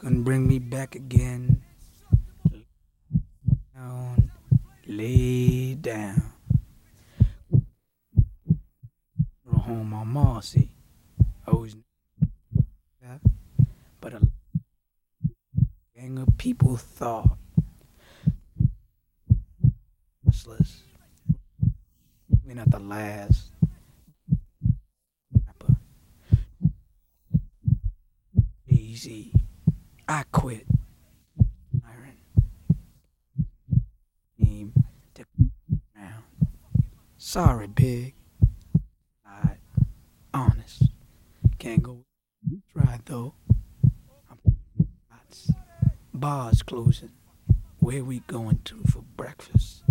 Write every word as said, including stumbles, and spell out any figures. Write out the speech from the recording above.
Couldn't bring me back again. Down, lay down. Go home on Marcy. I always knew that, but a gang of people thought restless. Even at the last rapper, Jay-Z. I quit. Iron team to ground. Sorry, big. I honest. Can't go. Try though. I'm bars closing. Where we going to for breakfast?